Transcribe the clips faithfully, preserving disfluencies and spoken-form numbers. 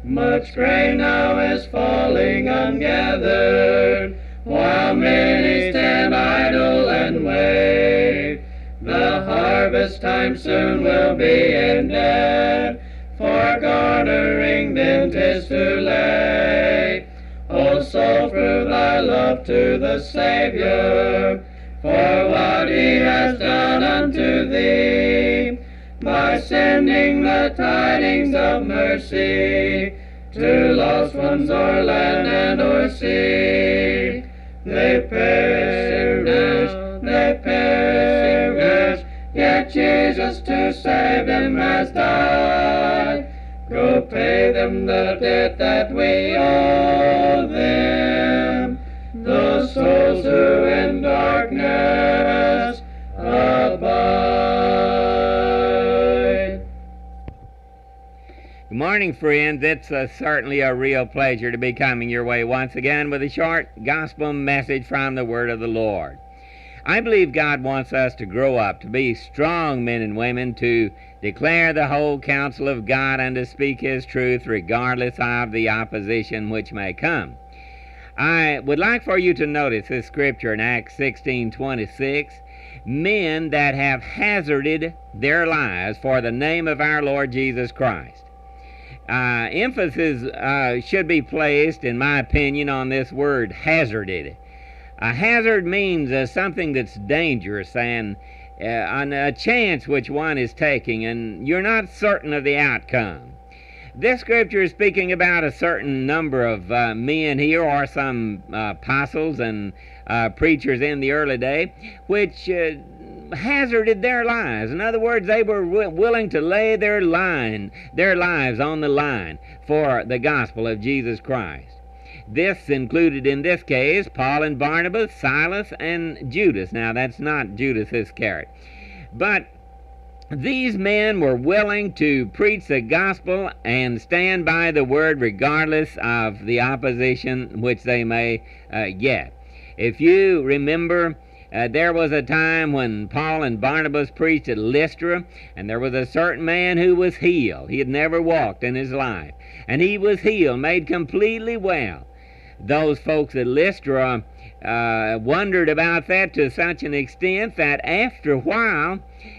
Much grain now is falling ungathered, while many stand idle and wait. The harvest time soon will be ended, for garnering then 'tis too late. O soul, prove thy love to the Savior, for what he has done unto thee, by sending the tidings of mercy to lost ones o'er land and o'er sea. They perish, they perish, yet Jesus to save them has died. Go pay them the debt that we owe them, those souls who in darkness abide. Good morning, friends. It's uh, certainly a real pleasure to be coming your way once again with a short gospel message from the Word of the Lord. I believe God wants us to grow up to be strong men and women, to declare the whole counsel of God and to speak His truth regardless of the opposition which may come. I would like for you to notice this scripture in Acts sixteen twenty-six. Men that have hazarded their lives for the name of our Lord Jesus Christ. Uh, emphasis uh, should be placed, in my opinion, on this word hazarded. A hazard means uh, something that's dangerous and uh, on a chance which one is taking, and you're not certain of the outcome. This scripture is speaking about a certain number of uh, men here, or some uh, apostles and uh, preachers in the early day, which uh, hazarded their lives. In other words, they were w- willing to lay their line, their lives on the line for the gospel of Jesus Christ. This included in this case Paul and Barnabas, Silas, and Judas. Now, that's not Judas Iscariot. But these men were willing to preach the gospel and stand by the word regardless of the opposition which they may uh, get. If you remember, Uh, there was a time when Paul and Barnabas preached at Lystra, and there was a certain man who was healed. He had never walked in his life, and he was healed, made completely well. Those folks at Lystra uh, wondered about that to such an extent that after a while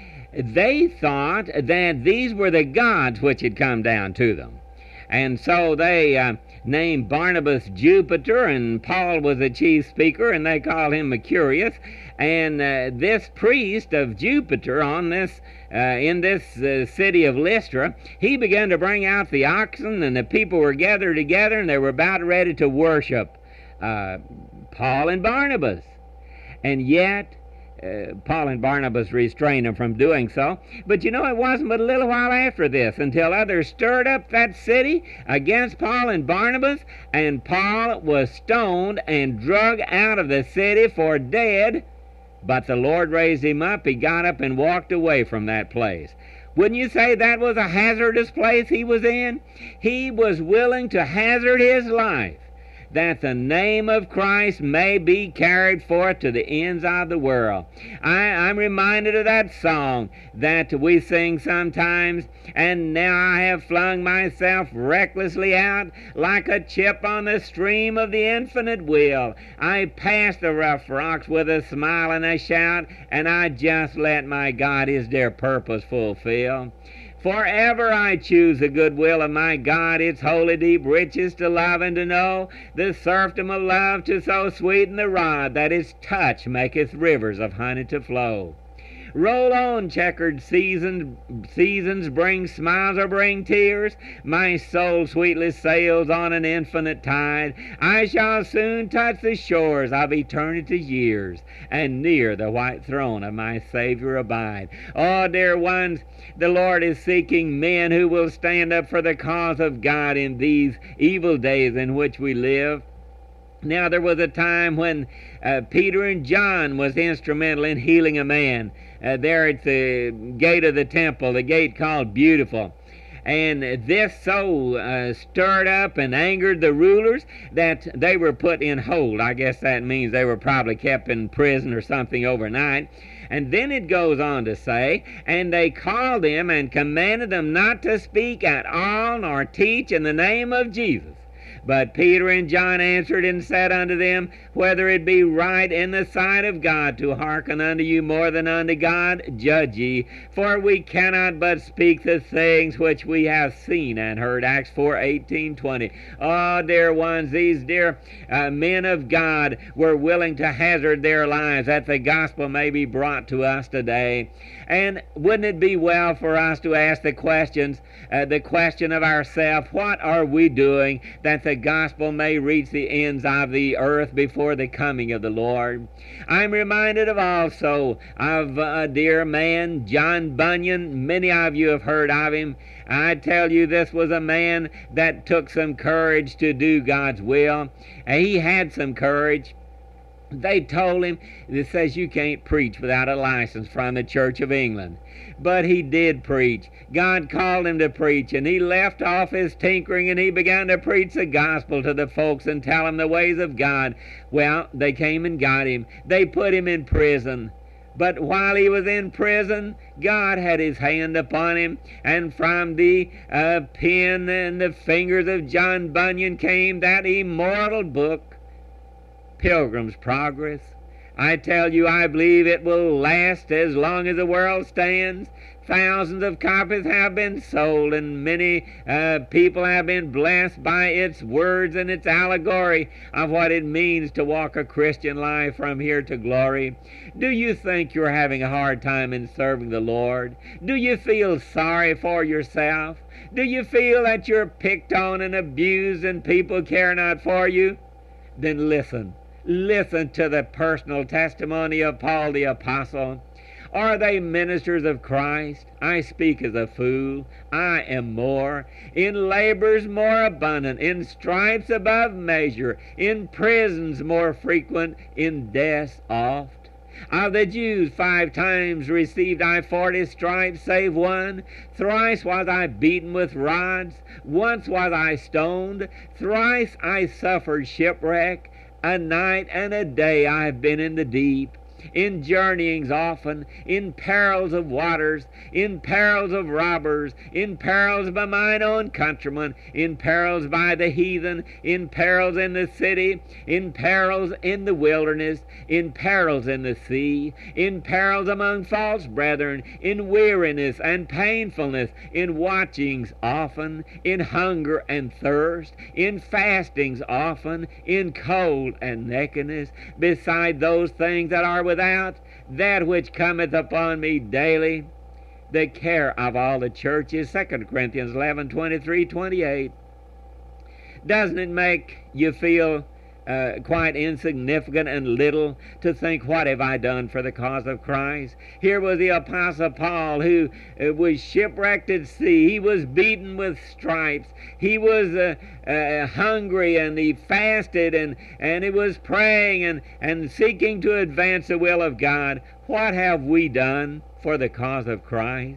they thought that these were the gods which had come down to them. And so they uh, named Barnabas Jupiter, and Paul was the chief speaker, and they called him Mercurius. And uh, this priest of Jupiter on this uh, in this uh, city of Lystra, he began to bring out the oxen, and the people were gathered together, and they were about ready to worship uh, Paul and Barnabas. And yet Uh, Paul and Barnabas restrained them from doing so. But you know, it wasn't but a little while after this until others stirred up that city against Paul and Barnabas, and Paul was stoned and drug out of the city for dead. But the Lord raised him up. He got up and walked away from that place. Wouldn't you say that was a hazardous place he was in? He was willing to hazard his life that the name of Christ may be carried forth to the ends of the world. I, I'm reminded of that song that we sing sometimes, and now I have flung myself recklessly out like a chip on the stream of the infinite will. I passed the rough rocks with a smile and a shout, and I just let my God his dear purpose fulfill. Forever I choose the goodwill of my God, its holy deep riches to love and to know, the serfdom of love to so sweeten the rod that its touch maketh rivers of honey to flow. Roll on, checkered seasons, seasons bring smiles or bring tears. My soul sweetly sails on an infinite tide. I shall soon touch the shores of eternity's years, and near the white throne of my Savior abide. Oh, dear ones, the Lord is seeking men who will stand up for the cause of God in these evil days in which we live. Now, there was a time when uh, Peter and John was instrumental in healing a man uh, there at the gate of the temple, the gate called Beautiful. And this so uh, stirred up and angered the rulers that they were put in hold. I guess that means they were probably kept in prison or something overnight. And then it goes on to say, and they called them and commanded them not to speak at all nor teach in the name of Jesus. But Peter and John answered and said unto them, whether it be right in the sight of God to hearken unto you more than unto God, judge ye. For we cannot but speak the things which we have seen and heard. Acts four, eighteen, twenty. Oh, dear ones, these dear uh, men of God were willing to hazard their lives that the gospel may be brought to us today. And wouldn't it be well for us to ask the questions, uh, the question of ourselves, what are we doing that the gospel may reach the ends of the earth before the coming of the Lord? I'm reminded of also of a dear man, John Bunyan. Many of you have heard of him. I tell you, this was a man that took some courage to do God's will. And he had some courage. They told him, it says you can't preach without a license from the Church of England. But he did preach. God called him to preach, and he left off his tinkering and he began to preach the gospel to the folks and tell them the ways of God. Well, they came and got him. They put him in prison. But while he was in prison, God had his hand upon him, and from the uh, pen and the fingers of John Bunyan came that immortal book, Pilgrim's Progress. I tell you, I believe it will last as long as the world stands. Thousands of copies have been sold, and many uh, people have been blessed by its words and its allegory of what it means to walk a Christian life from here to glory. Do you think you're having a hard time in serving the Lord? Do you feel sorry for yourself? Do you feel that you're picked on and abused and people care not for you? Then listen. Listen to the personal testimony of Paul the Apostle. Are they ministers of Christ? I speak as a fool. I am more. In labors more abundant, in stripes above measure, in prisons more frequent, in deaths oft. Of the Jews five times received I forty stripes, save one. Thrice was I beaten with rods. Once was I stoned. Thrice I suffered shipwreck. A night and a day I have been in the deep, in journeyings often, in perils of waters, in perils of robbers, in perils by mine own countrymen, in perils by the heathen, in perils in the city, in perils in the wilderness, in perils in the sea, in perils among false brethren, in weariness and painfulness, in watchings often, in hunger and thirst, in fastings often, in cold and nakedness, beside those things that are without, that which cometh upon me daily, the care of all the churches. Second Corinthians eleven, twenty-three, twenty-eight. Doesn't it make you feel uh, quite insignificant and little to think, what have I done for the cause of Christ? Here was the Apostle Paul, who uh, was shipwrecked at sea. He was beaten with stripes. He was uh, uh, hungry, and he fasted, and, and he was praying and, and seeking to advance the will of God. What have we done for the cause of Christ?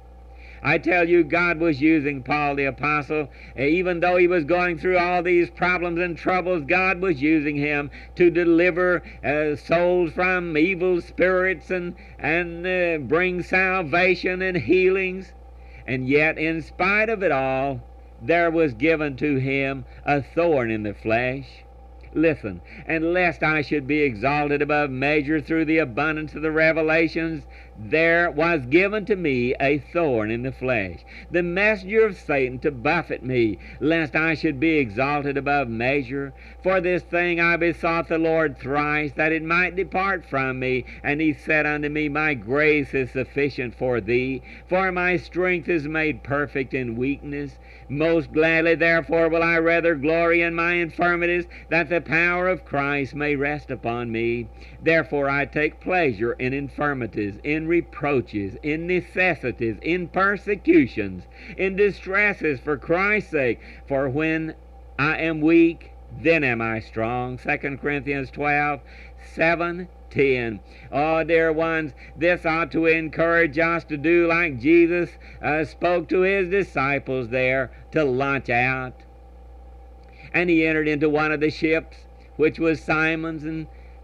I tell you, God was using Paul the Apostle. Even though he was going through all these problems and troubles, God was using him to deliver uh, souls from evil spirits and, and uh, bring salvation and healings. And yet, in spite of it all, there was given to him a thorn in the flesh. Listen, and lest I should be exalted above measure through the abundance of the revelations, there was given to me a thorn in the flesh, the messenger of Satan to buffet me, lest I should be exalted above measure. For this thing I besought the Lord thrice, that it might depart from me. And he said unto me, my grace is sufficient for thee, for my strength is made perfect in weakness. Most gladly therefore will I rather glory in my infirmities, that the power of Christ may rest upon me. Therefore I take pleasure in infirmities, in reproaches, in necessities, in persecutions, in distresses for Christ's sake. For when I am weak, then am I strong. Second Corinthians twelve, seven, ten. Oh, dear ones, this ought to encourage us to do like Jesus uh, spoke to his disciples there, to launch out. And he entered into one of the ships, which was Simon's, and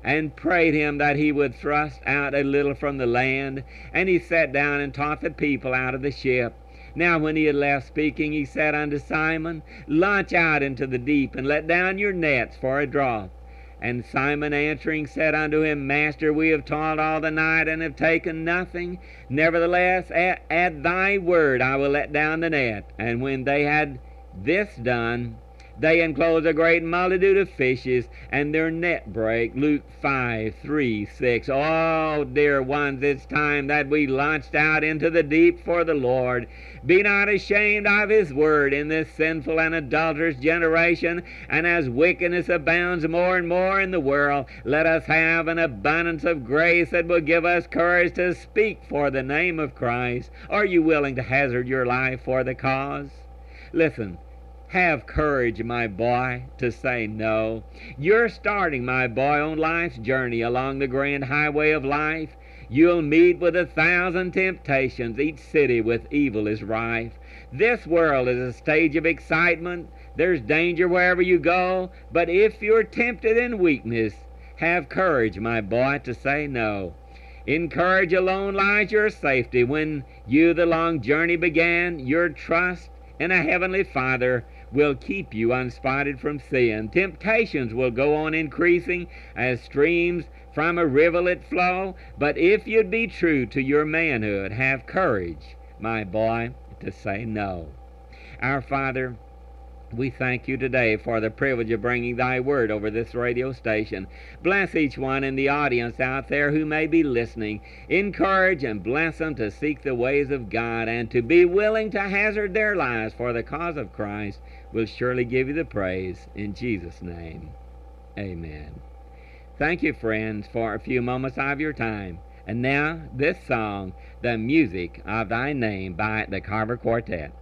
and prayed him that he would thrust out a little from the land. And he sat down and taught the people out of the ship. Now when he had left speaking, he said unto Simon, Launch out into the deep, and let down your nets for a draught. And Simon answering said unto him, Master, we have toiled all the night, and have taken nothing. Nevertheless, at, at thy word I will let down the net. And when they had this done, they enclosed a great multitude of fishes, and their net brake. Luke five, three, six. Oh, dear ones, it's time that we launched out into the deep for the Lord. Be not ashamed of his word in this sinful and adulterous generation, and as wickedness abounds more and more in the world, let us have an abundance of grace that will give us courage to speak for the name of Christ. Are you willing to hazard your life for the cause? Listen. Have courage, my boy, to say no. You're starting, my boy, on life's journey along the grand highway of life. You'll meet with a thousand temptations. Each city with evil is rife. This world is a stage of excitement. There's danger wherever you go. But if you're tempted in weakness, have courage, my boy, to say no. In courage alone lies your safety. When you the long journey began, your trust in a heavenly Father will keep you unspotted from sin. Temptations will go on increasing as streams from a rivulet flow, but if you'd be true to your manhood, have courage, my boy, to say no. Our Father, we thank you today for the privilege of bringing thy word over this radio station. Bless each one in the audience out there who may be listening. Encourage and bless them to seek the ways of God and to be willing to hazard their lives for the cause of Christ. We'll surely give you the praise in Jesus' name. Amen. Thank you, friends, for a few moments of your time. And now, this song, The Music of Thy Name, by the Carver Quartet.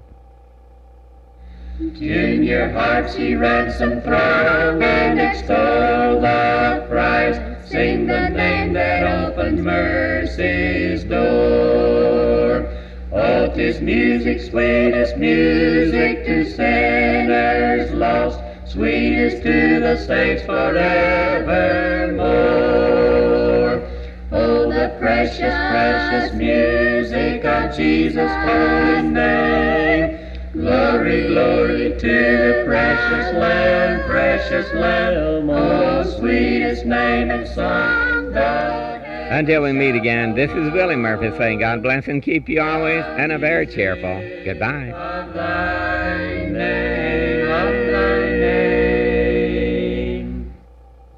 Tune your hearts, ye ransom throng, and extol the Christ. Sing the name that opens mercy's door. Oh, 'tis music, sweetest music to sinners lost, sweetest to the saints forevermore. Oh, the precious, precious music of Jesus' holy name. Glory, glory to the precious Lamb, precious Lamb. Oh, sweetest name and song the Until we meet again, this is Willie Murphy saying God bless and keep you always, and a very cheerful goodbye.